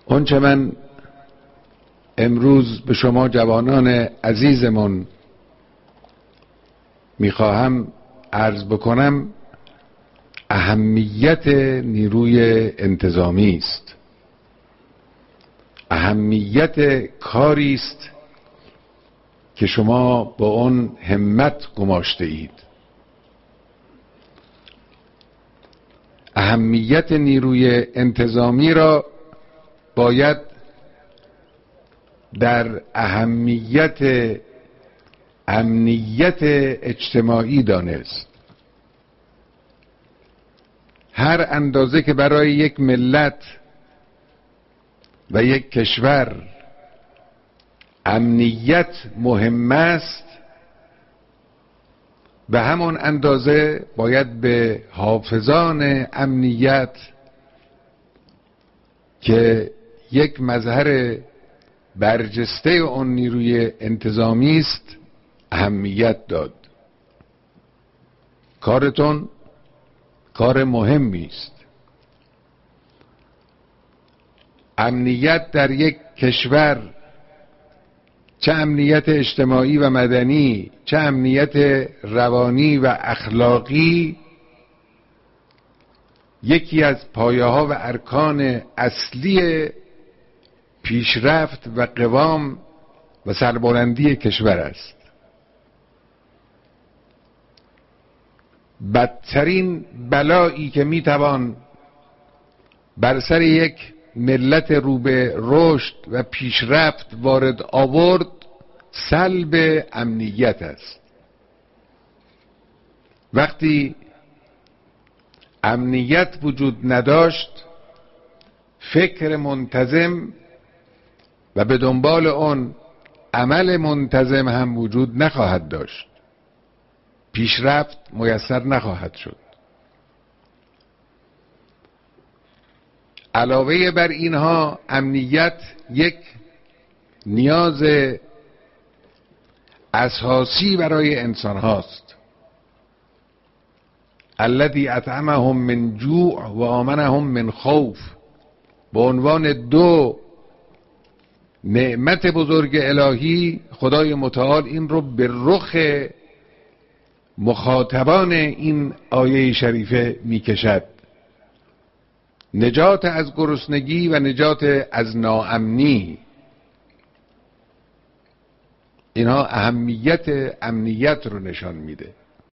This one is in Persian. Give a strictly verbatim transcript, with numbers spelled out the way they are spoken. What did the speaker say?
آنچه من امروز به شما جوانان عزیزمون میخواهم عرض بکنم اهمیت نیروی انتظامی است، اهمیت کاری است که شما با اون همت گماشته اید. اهمیت نیروی انتظامی را باید در اهمیت امنیت اجتماعی دانست. هر اندازه که برای یک ملت و یک کشور امنیت مهم است، به همان اندازه باید به حافظان امنیت که یک مظهر برجسته اون نیروی انتظامی است اهمیت داد. کارتون کار مهمی است. امنیت در یک کشور، چه امنیت اجتماعی و مدنی، چه امنیت روانی و اخلاقی، یکی از پایه‌ها و ارکان اصلی پیشرفت و قوام و سربلندی کشور است. بدترین بلایی که میتوان بر سر یک ملت رو به رشد و پیشرفت وارد آورد سلب امنیت است. وقتی امنیت وجود نداشت، فکر منتظم و به دنبال آن عمل منتظم هم وجود نخواهد داشت. پیشرفت میسر نخواهد شد. علاوه بر اینها امنیت یک نیاز اساسی برای انسان هاست. الذی اطعمهم من جوع و آمنهم من خوف، به عنوان دو نعمت بزرگ الهی خدای متعال این رو به رخ مخاطبان این آیه شریفه میکشد. نجات از گرسنگی و نجات از ناامنی. اینها اهمیت امنیت رو نشان میده.